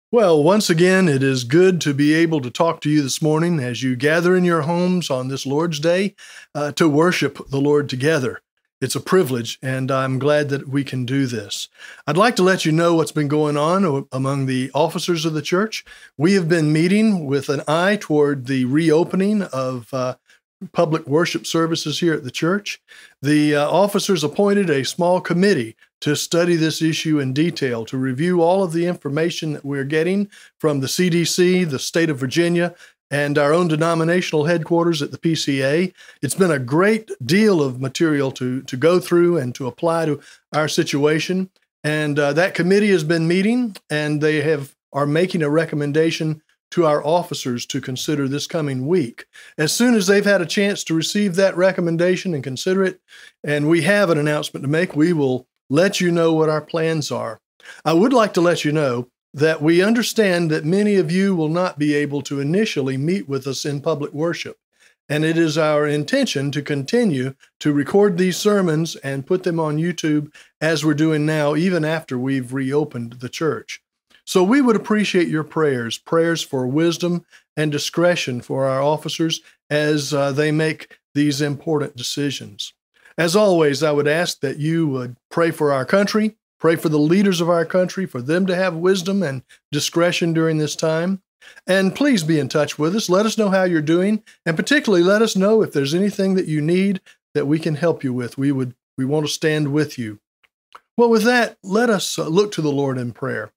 Well, once again, it is good to be able to talk to you this morning as you gather in your homes on this Lord's Day to worship the Lord together. It's a privilege, and I'm glad that we can do this. I'd like to let you know what's been going on among the officers of the church. We have been meeting with an eye toward the reopening of public worship services here at the church. The officers appointed a small committee to study this issue in detail, to review all of the information that we're getting from the CDC, the state of Virginia, and our own denominational headquarters at the PCA. It's been a great deal of material to go through and to apply to our situation. And that committee has been meeting, and they are making a recommendation to our officers to consider this coming week. As soon as they've had a chance to receive that recommendation and consider it, and we have an announcement to make, we will let you know what our plans are. I would like to let you know that we understand that many of you will not be able to initially meet with us in public worship, and it is our intention to continue to record these sermons and put them on YouTube as we're doing now, even after we've reopened the church. So we would appreciate your prayers for wisdom and discretion for our officers as they make these important decisions. As always, I would ask that you would pray for our country, pray for the leaders of our country, for them to have wisdom and discretion during this time. And please be in touch with us. Let us know how you're doing, and particularly let us know if there's anything that you need that we can help you with. We want to stand with you. Well, with that, let us look to the Lord in prayer.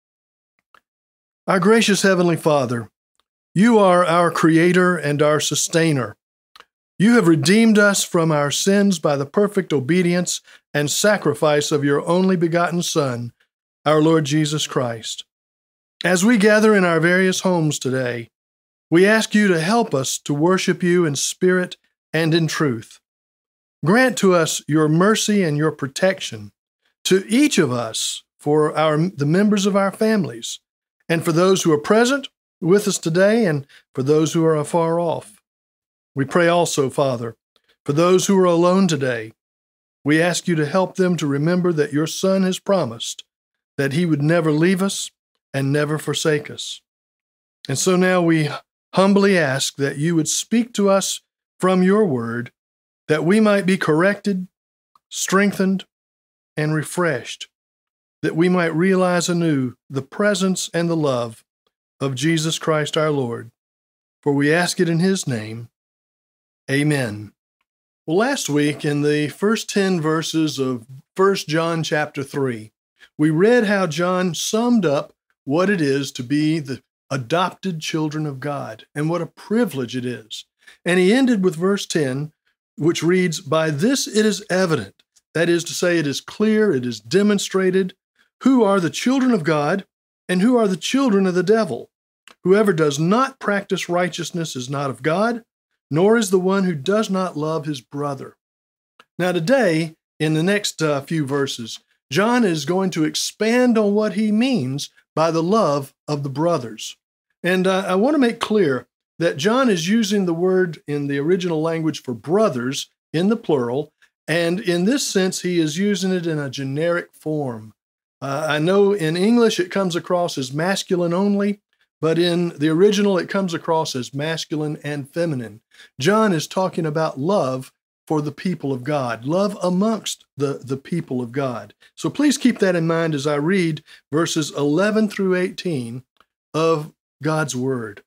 Our gracious Heavenly Father, you are our Creator and our Sustainer. You have redeemed us from our sins by the perfect obedience and sacrifice of your only begotten Son, our Lord Jesus Christ. As we gather in our various homes today, we ask you to help us to worship you in spirit and in truth. Grant to us your mercy and your protection, to each of us, for the members of our families, and for those who are present with us today and for those who are afar off. We pray also, Father, for those who are alone today. We ask you to help them to remember that your Son has promised that he would never leave us and never forsake us. And so now we humbly ask that you would speak to us from your word, that we might be corrected, strengthened, and refreshed, that we might realize anew the presence and the love of Jesus Christ our Lord. For we ask it in his name. Amen. Well, last week in the first 10 verses of 1 John chapter 3, we read how John summed up what it is to be the adopted children of God and what a privilege it is. And he ended with verse 10, which reads, "By this it is evident," that is to say, it is clear, it is demonstrated, who are the children of God and who are the children of the devil. Whoever does not practice righteousness is not of God, nor is the one who does not love his brother. Now today, in the next few verses, John is going to expand on what he means by the love of the brothers. And I want to make clear that John is using the word in the original language for brothers in the plural, and in this sense, he is using it in a generic form. I know in English it comes across as masculine only, but in the original, it comes across as masculine and feminine. John is talking about love for the people of God, love amongst the people of God. So please keep that in mind as I read verses 11 through 18 of God's Word.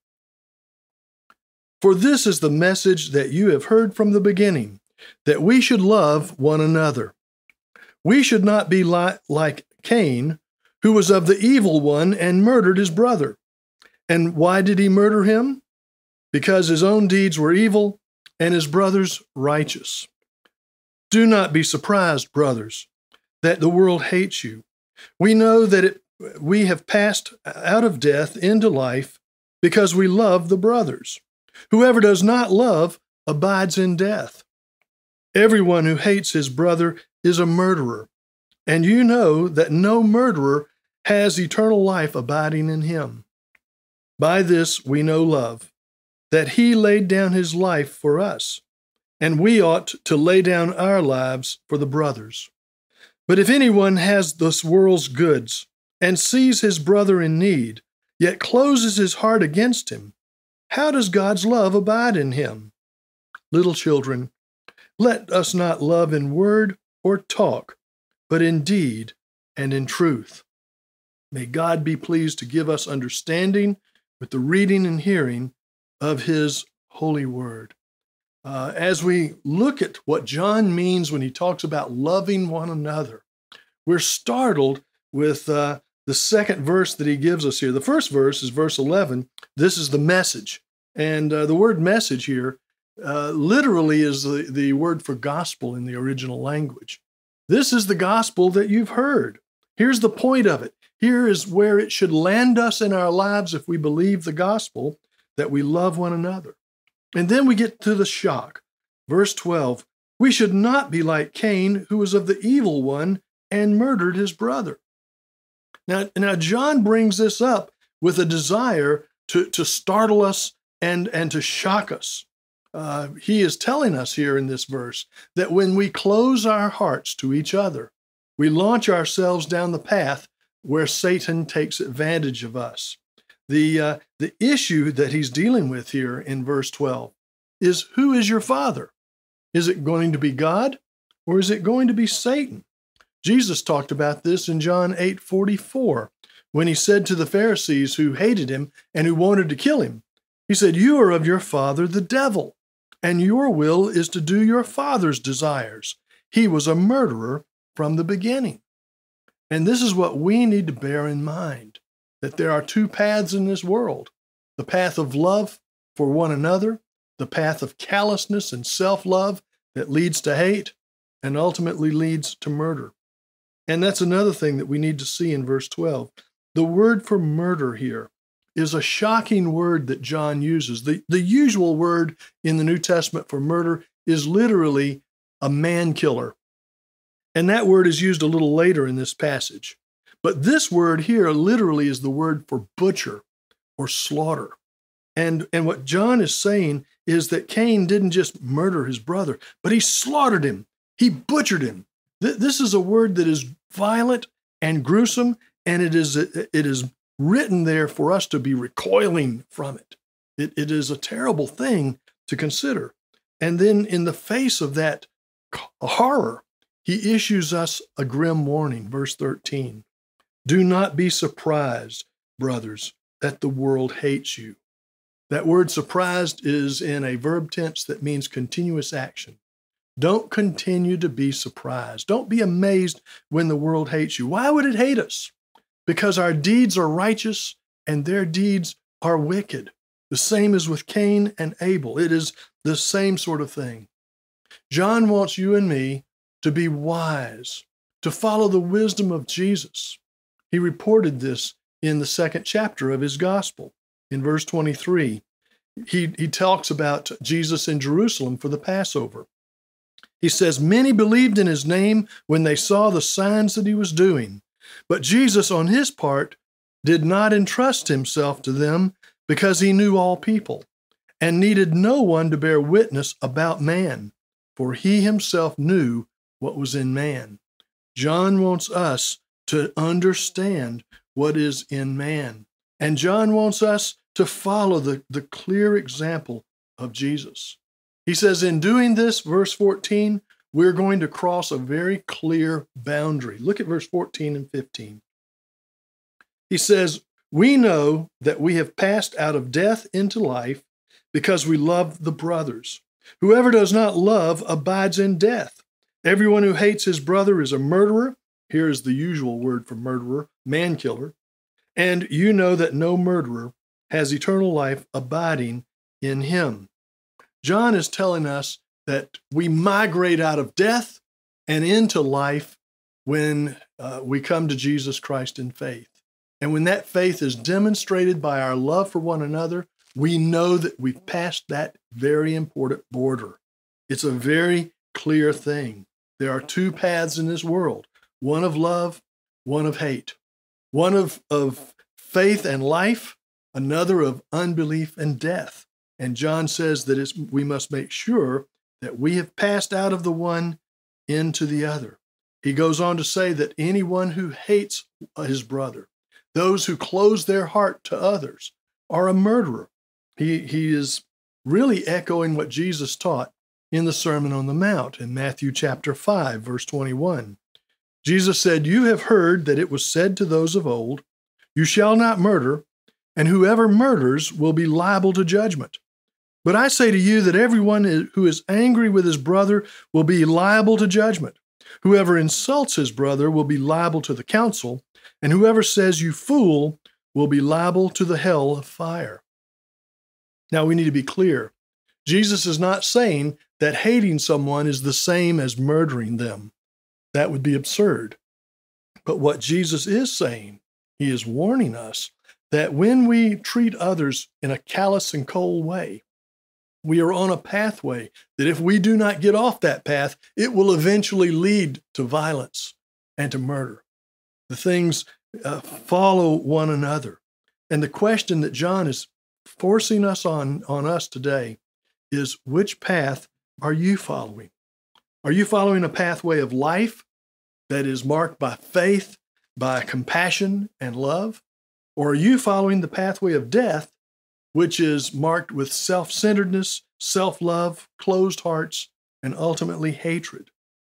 "For this is the message that you have heard from the beginning, that we should love one another. We should not be like Cain, who was of the evil one and murdered his brother. And why did he murder him? Because his own deeds were evil and his brother's righteous. Do not be surprised, brothers, that the world hates you. We know that we have passed out of death into life because we love the brothers. Whoever does not love abides in death. Everyone who hates his brother is a murderer, and you know that no murderer has eternal life abiding in him. By this we know love, that he laid down his life for us, and we ought to lay down our lives for the brothers. But if anyone has this world's goods and sees his brother in need, yet closes his heart against him, how does God's love abide in him? Little children, let us not love in word or talk, but in deed and in truth. May God be pleased to give us understanding with the reading and hearing of his holy word. As we look at what John means when he talks about loving one another, we're startled with the second verse that he gives us here. The first verse is verse 11. This is the message. And the word message here literally is the word for gospel in the original language. This is the gospel that you've heard. Here's the point of it. Here is where it should land us in our lives if we believe the gospel, that we love one another. And then we get to the shock. Verse 12, we should not be like Cain, who was of the evil one and murdered his brother. Now John brings this up with a desire to startle us and to shock us. He is telling us here in this verse that when we close our hearts to each other, we launch ourselves down the path where Satan takes advantage of us. The issue that he's dealing with here in verse 12 is, who is your father? Is it going to be God, or is it going to be Satan? Jesus talked about this in John 8:44, when he said to the Pharisees who hated him and who wanted to kill him, he said, you are of your father the devil, and your will is to do your father's desires. He was a murderer from the beginning. And this is what we need to bear in mind, that there are two paths in this world: the path of love for one another, the path of callousness and self-love that leads to hate and ultimately leads to murder. And that's another thing that we need to see in verse 12. The word for murder here is a shocking word that John uses. The usual word in the New Testament for murder is literally a man killer. And that word is used a little later in this passage. But this word here literally is the word for butcher or slaughter. And what John is saying is that Cain didn't just murder his brother, but he slaughtered him. He butchered him. This is a word that is violent and gruesome, and it is written there for us to be recoiling from it. It is a terrible thing to consider. And then in the face of that horror, he issues us a grim warning. Verse 13, do not be surprised, brothers, that the world hates you. That word surprised is in a verb tense that means continuous action. Don't continue to be surprised. Don't be amazed when the world hates you. Why would it hate us? Because our deeds are righteous and their deeds are wicked. The same as with Cain and Abel. It is the same sort of thing. John wants you and me to be wise, to follow the wisdom of Jesus. He reported this in the second chapter of his gospel. In verse 23, he talks about Jesus in Jerusalem for the Passover. He says, many believed in his name when they saw the signs that he was doing. But Jesus, on his part, did not entrust himself to them because he knew all people and needed no one to bear witness about man, for he himself knew what was in man. John wants us to understand what is in man. And John wants us to follow the clear example of Jesus. He says, in doing this, verse 14, we're going to cross a very clear boundary. Look at verse 14 and 15. He says, we know that we have passed out of death into life because we love the brothers. Whoever does not love abides in death. Everyone who hates his brother is a murderer. Here is the usual word for murderer, man killer. And you know that no murderer has eternal life abiding in him. John is telling us that we migrate out of death and into life when we come to Jesus Christ in faith. And when that faith is demonstrated by our love for one another, we know that we've passed that very important border. It's a very clear thing. There are two paths in this world, one of love, one of hate, one of faith and life, another of unbelief and death. And John says that we must make sure that we have passed out of the one into the other. He goes on to say that anyone who hates his brother, those who close their heart to others, are a murderer. He is really echoing what Jesus taught in the Sermon on the Mount in Matthew chapter 5, verse 21. Jesus said, "You have heard that it was said to those of old, 'You shall not murder,' and whoever murders will be liable to judgment. But I say to you that everyone who is angry with his brother will be liable to judgment. Whoever insults his brother will be liable to the council, and whoever says, 'You fool,' will be liable to the hell of fire." Now we need to be clear. Jesus is not saying that hating someone is the same as murdering them. That would be absurd. But what Jesus is saying, he is warning us that when we treat others in a callous and cold way, we are on a pathway that if we do not get off that path, it will eventually lead to violence and to murder. The things follow one another. And the question that John is forcing us on us today is, which path are you following? Are you following a pathway of life that is marked by faith, by compassion and love? Or are you following the pathway of death, which is marked with self-centeredness, self-love, closed hearts, and ultimately hatred?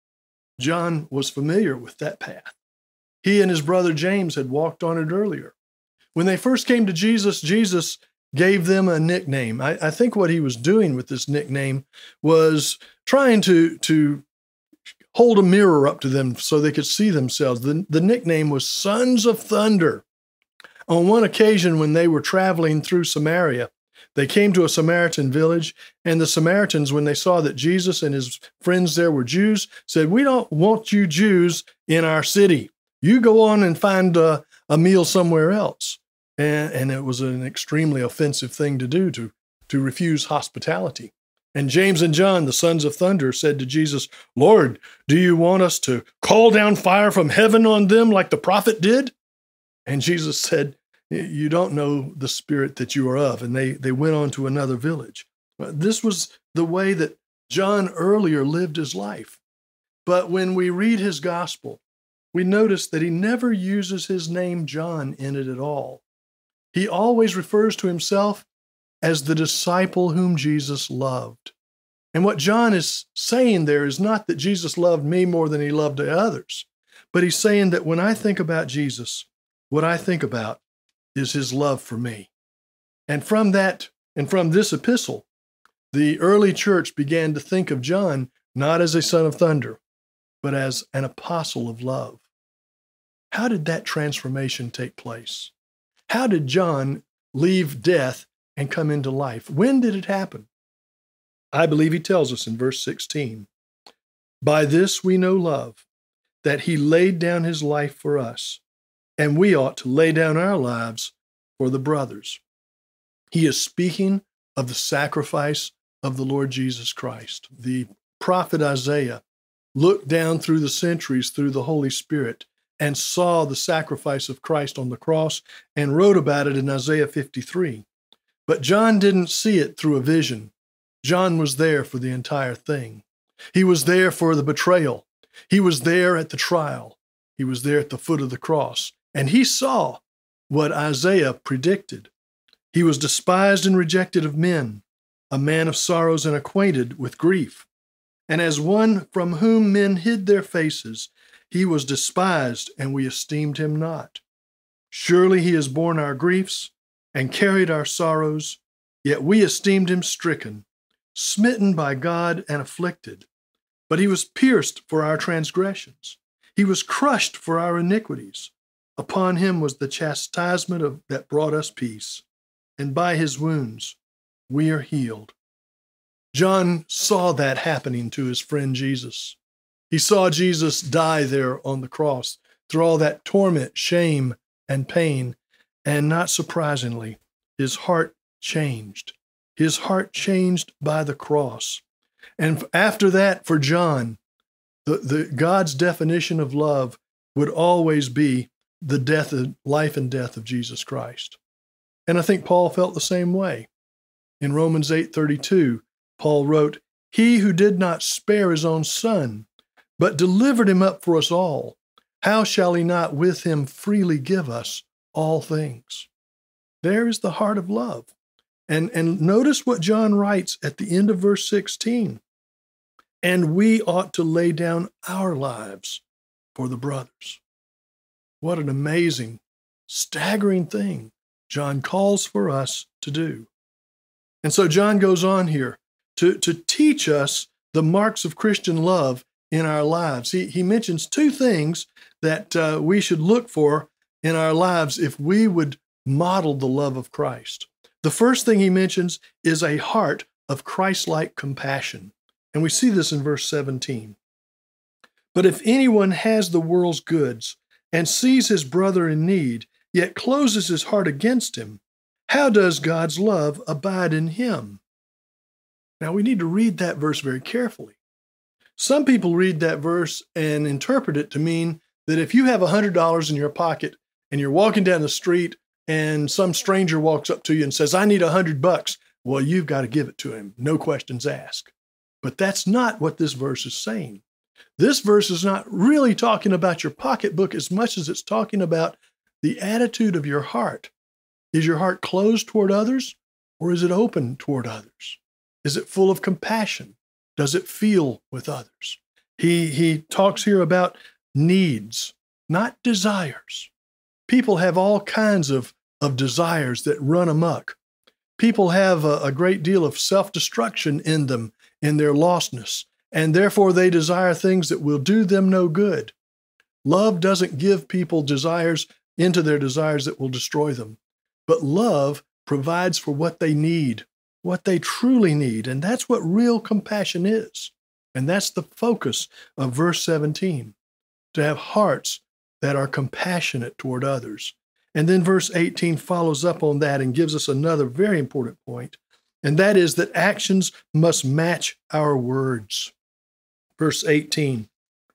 John was familiar with that path. He and his brother James had walked on it earlier. When they first came to Jesus, Jesus gave them a nickname. I think what he was doing with this nickname was trying to hold a mirror up to them so they could see themselves. The nickname was Sons of Thunder. On one occasion when they were traveling through Samaria, they came to a Samaritan village, and the Samaritans, when they saw that Jesus and his friends there were Jews, said, "We don't want you Jews in our city. You go on and find a meal somewhere else." And it was an extremely offensive thing to do, to refuse hospitality. And James and John, the sons of thunder, said to Jesus, "Lord, do you want us to call down fire from heaven on them like the prophet did?" And Jesus said, "You don't know the spirit that you are of." And they went on to another village. This was the way that John earlier lived his life. But when we read his gospel, we notice that he never uses his name John in it at all. He always refers to himself as the disciple whom Jesus loved. And what John is saying there is not that Jesus loved me more than he loved the others, but he's saying that when I think about Jesus, what I think about is his love for me. And from this epistle, the early church began to think of John not as a son of thunder, but as an apostle of love. How did that transformation take place? How did John leave death and come into life? When did it happen? I believe he tells us in verse 16, "By this we know love, that he laid down his life for us, and we ought to lay down our lives for the brothers." He is speaking of the sacrifice of the Lord Jesus Christ. The prophet Isaiah looked down through the centuries through the Holy Spirit and saw the sacrifice of Christ on the cross and wrote about it in Isaiah 53. But John didn't see it through a vision. John was there for the entire thing. He was there for the betrayal. He was there at the trial. He was there at the foot of the cross. And he saw what Isaiah predicted. He was despised and rejected of men, a man of sorrows and acquainted with grief. And as one from whom men hid their faces, he was despised, and we esteemed him not. Surely he has borne our griefs and carried our sorrows, yet we esteemed him stricken, smitten by God and afflicted. But he was pierced for our transgressions. He was crushed for our iniquities. Upon him was the chastisement that brought us peace, and by his wounds we are healed. John saw that happening to his friend Jesus. He saw Jesus die there on the cross through all that torment, shame, and pain, and not surprisingly, his heart changed. His heart changed by the cross. And after that, for John, the God's definition of love would always be the life and death of Jesus Christ. And I think Paul felt the same way. In Romans 8:32, Paul wrote, "He who did not spare his own son, but delivered him up for us all, how shall he not with him freely give us all things. There is the heart of love. And notice what John writes at the end of verse 16. And we ought to lay down our lives for the brothers. What an amazing, staggering thing John calls for us to do. And so John goes on here to teach us the marks of Christian love in our lives. He mentions two things that we should look for in our lives if we would model the love of Christ. The first thing he mentions is a heart of Christ-like compassion. And we see this in verse 17. But if anyone has the world's goods and sees his brother in need, yet closes his heart against him, how does God's love abide in him? Now we need to read that verse very carefully. Some people read that verse and interpret it to mean that if you have $100 in your pocket and you're walking down the street and some stranger walks up to you and says, I need $100, well, you've got to give it to him. No questions asked. But that's not what this verse is saying. This verse is not really talking about your pocketbook as much as it's talking about the attitude of your heart. Is your heart closed toward others, or is it open toward others? Is it full of compassion? Does it feel with others? He talks here about needs, not desires. People have all kinds of desires that run amok. People have a great deal of self-destruction in them, in their lostness, and therefore they desire things that will do them no good. Love doesn't give people desires into their desires that will destroy them, but love provides for what they need, what they truly need, and that's what real compassion is. And that's the focus of verse 17, to have hearts that are compassionate toward others. And then verse 18 follows up on that and gives us another very important point, and that is that actions must match our words. Verse 18,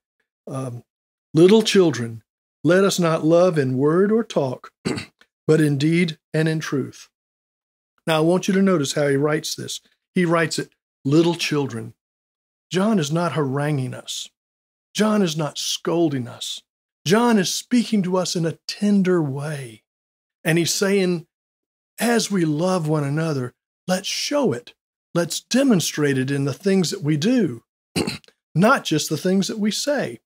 little children, let us not love in word or talk, but in deed and in truth. Now, I want you to notice how he writes this. He writes it, little children. John is not haranguing us. John is not scolding us. John is speaking to us in a tender way. And he's saying, as we love one another, let's show it. Let's demonstrate it in the things that we do, not just the things that we say.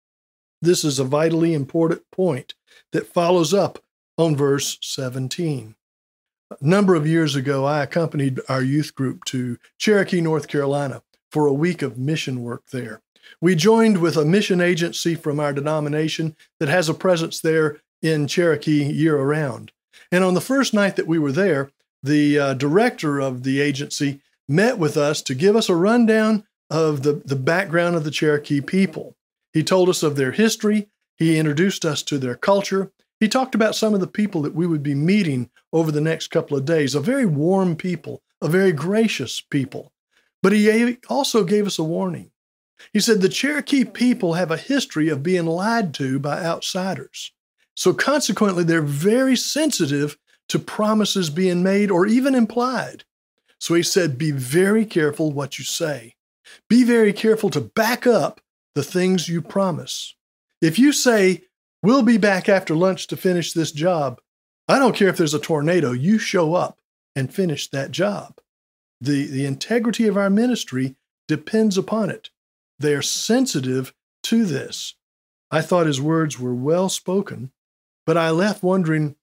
This is a vitally important point that follows up on verse 17. A number of years ago, I accompanied our youth group to Cherokee, North Carolina, for a week of mission work there. We joined with a mission agency from our denomination that has a presence there in Cherokee year-round. And on the first night that we were there, the director of the agency met with us to give us a rundown of the background of the Cherokee people. He told us of their history. He introduced us to their culture. He talked about some of the people that we would be meeting over the next couple of days, a very warm people, a very gracious people. But he also gave us a warning. He said the Cherokee people have a history of being lied to by outsiders. So consequently, they're very sensitive to promises being made or even implied. So he said, be very careful what you say. Be very careful to back up the things you promise. If you say, we'll be back after lunch to finish this job, I don't care if there's a tornado, you show up and finish that job. The integrity of our ministry depends upon it. They are sensitive to this. I thought his words were well spoken, but I left wondering,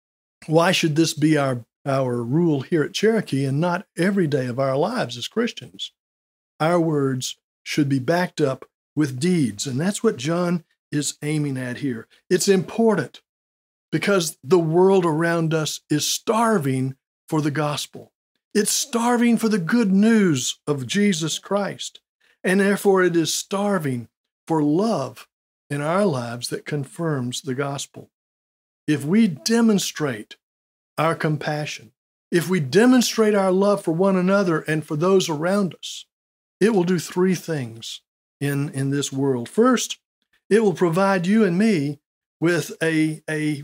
why should this be our rule here at Cherokee and not every day of our lives as Christians? Our words should be backed up with deeds, and that's what John is aiming at here. It's important because the world around us is starving for the gospel. It's starving for the good news of Jesus Christ, and therefore it is starving for love in our lives that confirms the gospel. If we demonstrate our compassion, if we demonstrate our love for one another and for those around us, it will do three things in this world. First, it will provide you and me with a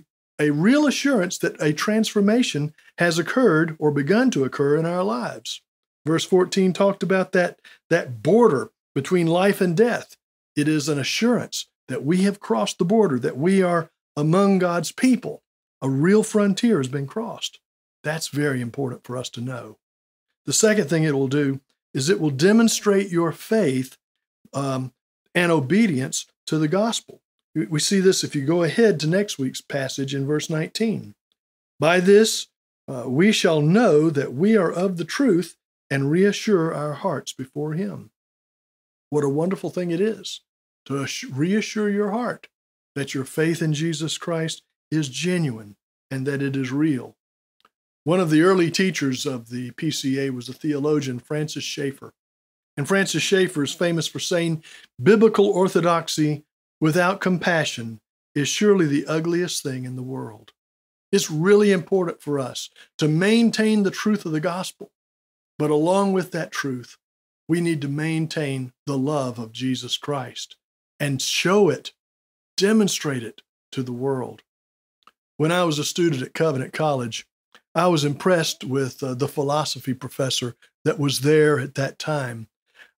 real assurance that a transformation has occurred or begun to occur in our lives. Verse 14 talked about that border between life and death. It is an assurance that we have crossed the border, that we are among God's people. A real frontier has been crossed. That's very important for us to know. The second thing it will do is it will demonstrate your faith and obedience to the gospel. We see this if you go ahead to next week's passage in verse 19. By this, we shall know that we are of the truth and reassure our hearts before him. What a wonderful thing it is to reassure your heart that your faith in Jesus Christ is genuine and that it is real. One of the early teachers of the PCA was the theologian Francis Schaeffer. And Francis Schaeffer is famous for saying, biblical orthodoxy without compassion is surely the ugliest thing in the world. It's really important for us to maintain the truth of the gospel. But along with that truth, we need to maintain the love of Jesus Christ and show it, demonstrate it to the world. When I was a student at Covenant College, I was impressed with the philosophy professor that was there at that time.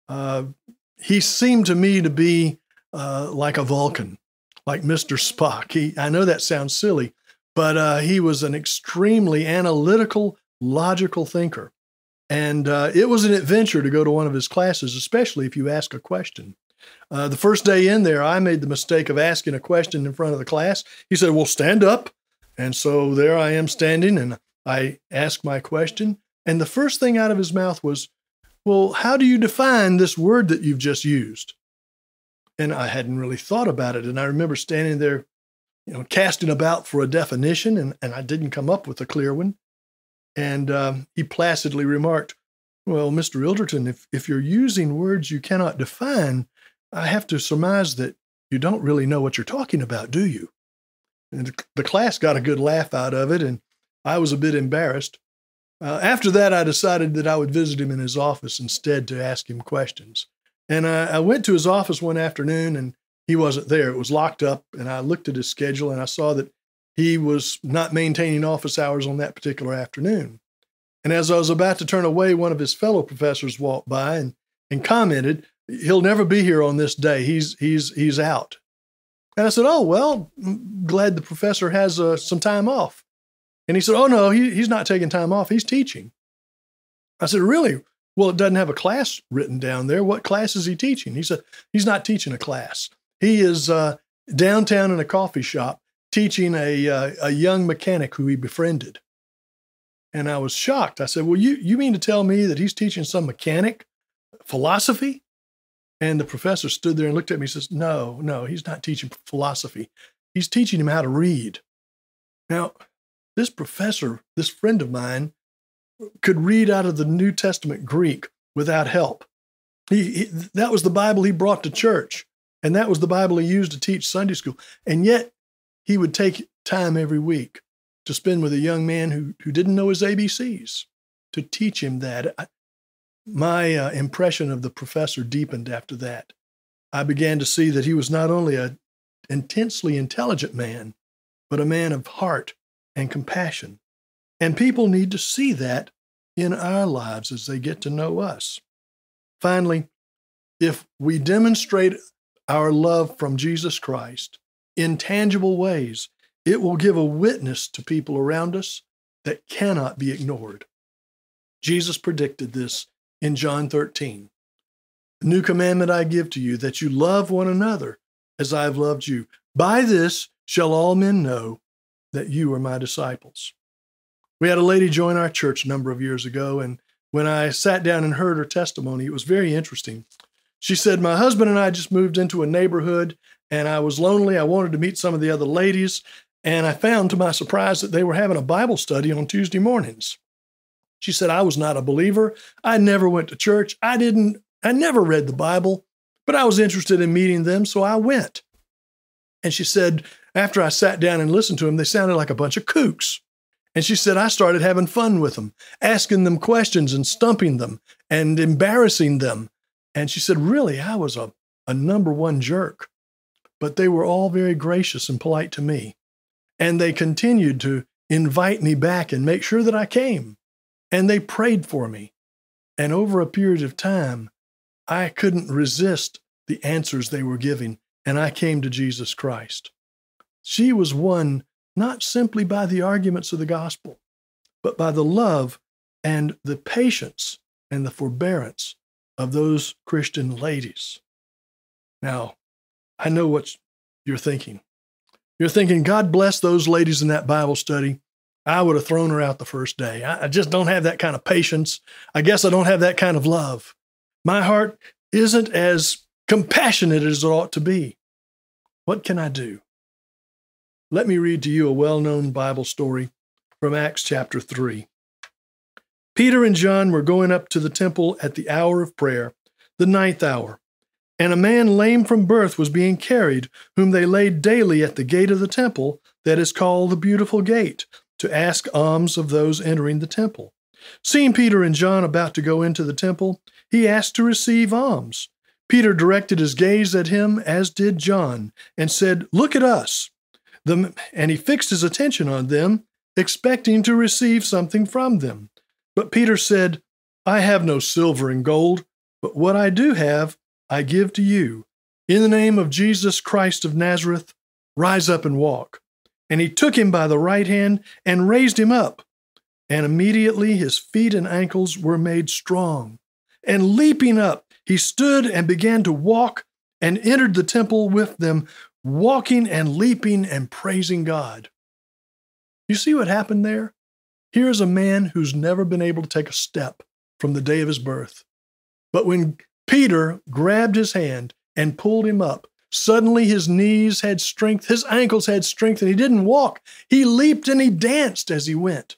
He seemed to me to be like a Vulcan, like Mr. Spock. I know that sounds silly, but he was an extremely analytical, logical thinker. And it was an adventure to go to one of his classes, especially if you ask a question. The first day in there, I made the mistake of asking a question in front of the class. He said, well, stand up. And so there I am standing, and I asked my question. And the first thing out of his mouth was, well, how do you define this word that you've just used? And I hadn't really thought about it. And I remember standing there, casting about for a definition, and I didn't come up with a clear one. And he placidly remarked, well, Mr. Ilderton, if you're using words you cannot define, I have to surmise that you don't really know what you're talking about, do you? And the class got a good laugh out of it, and I was a bit embarrassed. After that, I decided that I would visit him in his office instead to ask him questions. And I went to his office one afternoon, and he wasn't there. It was locked up, and I looked at his schedule, and I saw that he was not maintaining office hours on that particular afternoon. And as I was about to turn away, one of his fellow professors walked by and commented, he'll never be here on this day. He's out. And I said, oh, well, I'm glad the professor has some time off. And he said, oh, no, he's not taking time off. He's teaching. I said, really? Well, it doesn't have a class written down there. What class is he teaching? He said, he's not teaching a class. He is downtown in a coffee shop teaching a young mechanic who he befriended. And I was shocked. I said, well, you mean to tell me that he's teaching some mechanic philosophy? And the professor stood there and looked at me and says, no, he's not teaching philosophy. He's teaching him how to read. Now, this professor, this friend of mine, could read out of the New Testament Greek without help. That was the Bible he brought to church, and that was the Bible he used to teach Sunday school. And yet, he would take time every week to spend with a young man who didn't know his ABCs, to teach him that. My impression of the professor deepened after that. I began to see that he was not only an intensely intelligent man, but a man of heart and compassion. And people need to see that in our lives as they get to know us. Finally, if we demonstrate our love from Jesus Christ in tangible ways, it will give a witness to people around us that cannot be ignored. Jesus predicted this in John 13. "A new commandment I give to you, that you love one another as I have loved you. By this shall all men know that you are my disciples." We had a lady join our church a number of years ago, and when I sat down and heard her testimony, it was very interesting. She said, "My husband and I just moved into a neighborhood, and I was lonely. I wanted to meet some of the other ladies, and I found to my surprise that they were having a Bible study on Tuesday mornings." She said, "I was not a believer. I never went to church. I never read the Bible, but I was interested in meeting them, so I went." And she said, after I sat down and listened to them, they sounded like a bunch of kooks. And she said, I started having fun with them, asking them questions and stumping them and embarrassing them. And she said, really, I was a number one jerk. But they were all very gracious and polite to me. And they continued to invite me back and make sure that I came. And they prayed for me. And over a period of time, I couldn't resist the answers they were giving, and I came to Jesus Christ. She was one not simply by the arguments of the gospel, but by the love and the patience and the forbearance of those Christian ladies. Now, I know what you're thinking. You're thinking, God bless those ladies in that Bible study. I would have thrown her out the first day. I just don't have that kind of patience. I guess I don't have that kind of love. My heart isn't as compassionate as it ought to be. What can I do? Let me read to you a well-known Bible story from Acts chapter 3. Peter and John were going up to the temple at the hour of prayer, the 9th hour, and a man lame from birth was being carried, whom they laid daily at the gate of the temple that is called the Beautiful Gate, to ask alms of those entering the temple. Seeing Peter and John about to go into the temple, he asked to receive alms. Peter directed his gaze at him, as did John, and said, "Look at us." And he fixed his attention on them, expecting to receive something from them. But Peter said, "I have no silver and gold, but what I do have, I give to you. In the name of Jesus Christ of Nazareth, rise up and walk." And he took him by the right hand and raised him up. And immediately his feet and ankles were made strong. And leaping up, he stood and began to walk and entered the temple with them, walking and leaping and praising God. You see what happened there? Here's a man who's never been able to take a step from the day of his birth. But when Peter grabbed his hand and pulled him up, suddenly his knees had strength, his ankles had strength, and he didn't walk. He leaped and he danced as he went.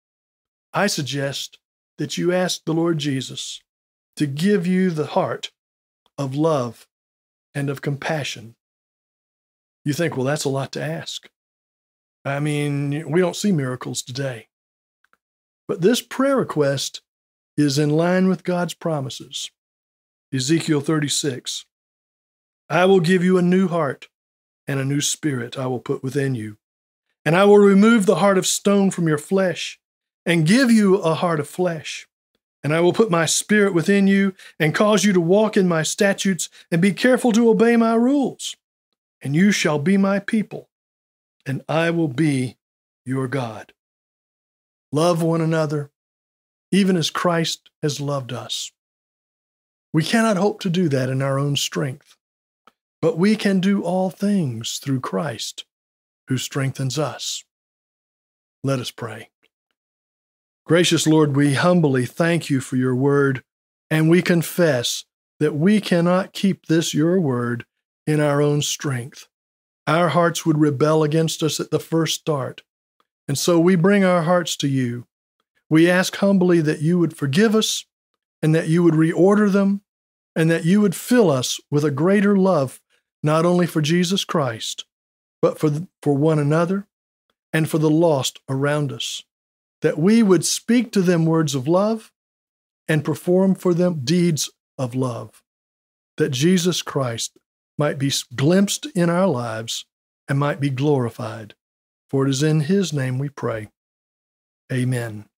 I suggest that you ask the Lord Jesus to give you the heart of love and of compassion. You think, well, that's a lot to ask. I mean, we don't see miracles today. But this prayer request is in line with God's promises. Ezekiel 36, "I will give you a new heart, and a new spirit I will put within you. And I will remove the heart of stone from your flesh, and give you a heart of flesh. And I will put my spirit within you, and cause you to walk in my statutes, and be careful to obey my rules. And you shall be my people, and I will be your God." Love one another, even as Christ has loved us. We cannot hope to do that in our own strength, but we can do all things through Christ, who strengthens us. Let us pray. Gracious Lord, we humbly thank you for your word, and we confess that we cannot keep this your word in our own strength. Our hearts would rebel against us at the first start, and so we bring our hearts to you. We ask humbly that you would forgive us, and that you would reorder them, and that you would fill us with a greater love, not only for Jesus Christ, but for one another and for the lost around us, that we would speak to them words of love and perform for them deeds of love, that Jesus Christ might be glimpsed in our lives and might be glorified. For it is in his name we pray. Amen.